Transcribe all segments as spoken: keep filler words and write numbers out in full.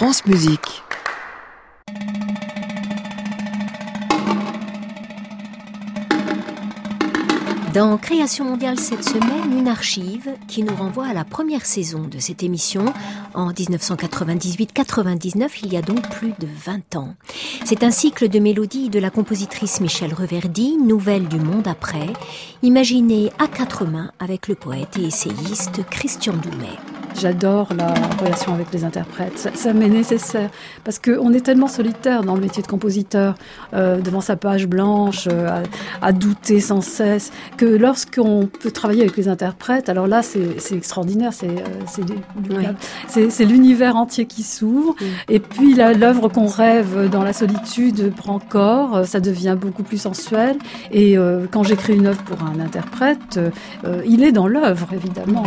France Musique. Dans Création mondiale cette semaine, une archive qui nous renvoie à la première saison de cette émission en dix-neuf cent quatre-vingt-dix-huit quatre-vingt-dix-neuf, il y a donc plus de vingt ans. C'est un cycle de mélodies de la compositrice Michel Reverdy, Nouvelles du monde après, imaginé à quatre mains avec le poète et essayiste Christian Doumet. J'adore la relation avec les interprètes, ça, ça m'est nécessaire, parce qu'on est tellement solitaire dans le métier de compositeur, euh, devant sa page blanche, euh, à, à douter sans cesse, que lorsqu'on peut travailler avec les interprètes, alors là c'est, c'est extraordinaire, c'est, euh, c'est, oui. c'est, c'est l'univers entier qui s'ouvre, oui. Et puis là, l'œuvre qu'on rêve dans la solitude prend corps, ça devient beaucoup plus sensuel, et euh, quand j'écris une œuvre pour un interprète, euh, il est dans l'œuvre évidemment.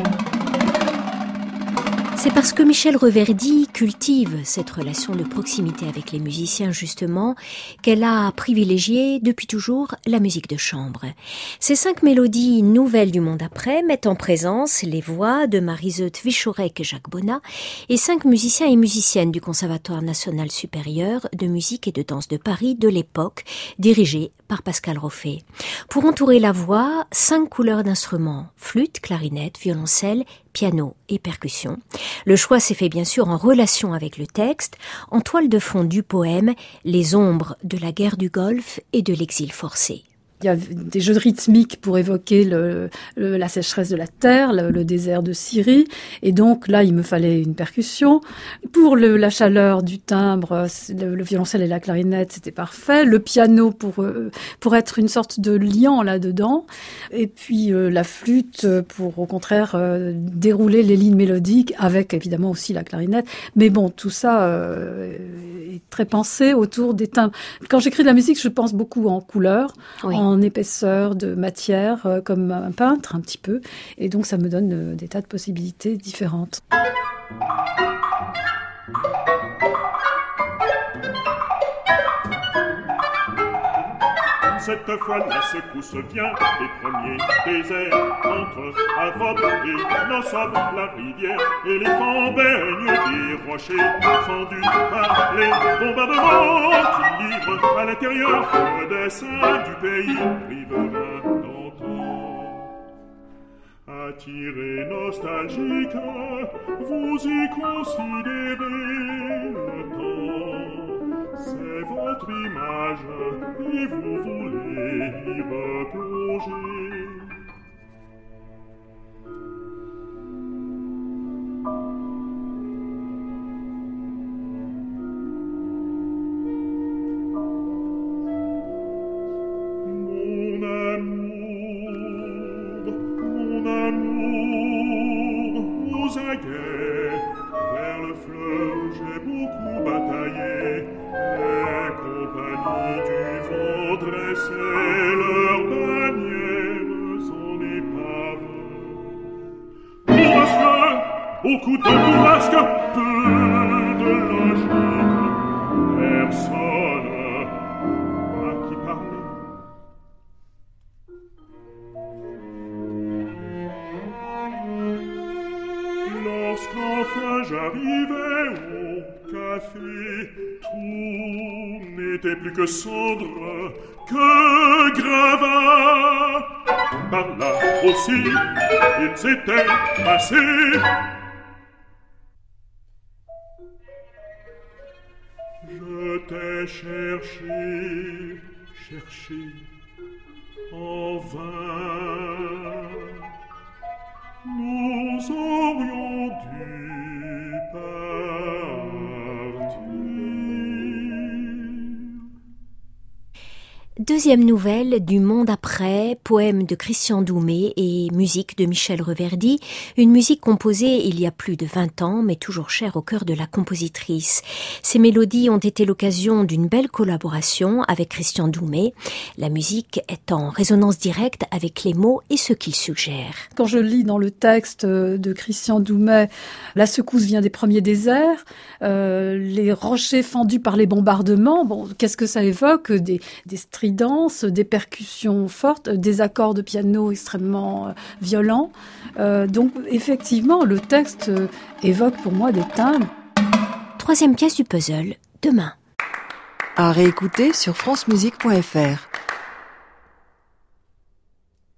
C'est parce que Michel Reverdy cultive cette relation de proximité avec les musiciens, justement, qu'elle a privilégié depuis toujours la musique de chambre. Ces cinq mélodies nouvelles du monde après mettent en présence les voix de Maryse Twichorek et Jacques Bonnat et cinq musiciens et musiciennes du Conservatoire national supérieur de musique et de danse de Paris de l'époque, dirigé par Pascal Roffet. Pour entourer la voix, cinq couleurs d'instruments, flûte, clarinette, violoncelle, piano et percussion. Le choix s'est fait bien sûr en relation avec le texte, en toile de fond du poème « Les ombres de la guerre du Golfe et de l'exil forcé ». Il y a des jeux rythmiques pour évoquer le, le, la sécheresse de la terre, le, le désert de Syrie. Et donc là, il me fallait une percussion. Pour le, la chaleur du timbre, le, le violoncelle et la clarinette, c'était parfait. Le piano pour, pour être une sorte de liant là-dedans. Et puis euh, la flûte pour, au contraire, euh, dérouler les lignes mélodiques avec évidemment aussi la clarinette. Mais bon, tout ça euh, est très pensé autour des timbres. Quand j'écris de la musique, je pense beaucoup en couleurs, oui. en en épaisseur de matière, euh, comme un peintre un petit peu. Et donc ça me donne euh, des tas de possibilités différentes. Cette fois la secousse vient des premiers déserts entre Avod et Nossob, la rivière, éléphants baignent des rochers fendus par les bombardements qui livrent à l'intérieur le dessin du pays riverain d'antan. Attiré nostalgique, vous y considérez le temps. C'est votre image et vous voulez y replonger. Mon amour, mon amour, aux aguets, vers le fleuve j'ai beaucoup bataillé. Les compagnies du vent dressaient leurs bannières en épave. Bourrasque, au couteau bourrasque, peu de logique, personne à qui parler. Lorsqu'enfin j'arrivais au café, tout n'était plus que cendre, que gravats. Par là aussi, ils s'étaient passés. Je t'ai cherché, cherché, en vain. Nous aurions dû partir. Deuxième nouvelle du monde après, poème de Christian Doumet et musique de Michel Reverdy, une musique composée il y a plus de vingt ans, mais toujours chère au cœur de la compositrice. Ces mélodies ont été l'occasion d'une belle collaboration avec Christian Doumet. La musique est en résonance directe avec les mots et ce qu'il suggère. Quand je lis dans le texte de Christian Doumet, la secousse vient des premiers déserts, euh, les rochers fendus par les bombardements, bon, qu'est-ce que ça évoque? Des, des strides, des percussions fortes, des accords de piano extrêmement euh, violents. Euh, donc effectivement, le texte euh, évoque pour moi des timbres. troisième pièce du puzzle, demain. À réécouter sur francemusique point f r.